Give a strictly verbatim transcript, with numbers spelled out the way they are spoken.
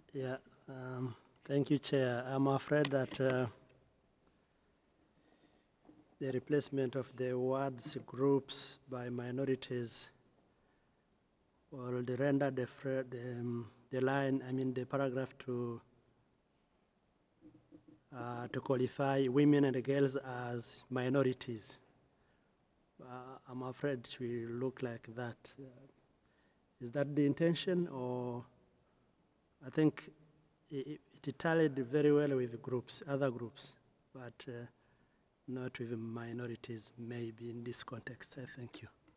Yeah, um, thank you, Chair. I'm afraid that uh, the replacement of the words groups by minorities will render the, the, um, the line, I mean the paragraph to uh, to qualify women and girls as minorities. Uh, I'm afraid it will look like that. Uh, is that the intention, or I think it, it tallied very well with groups, other groups, but uh, not with minorities, maybe in this context. I thank you.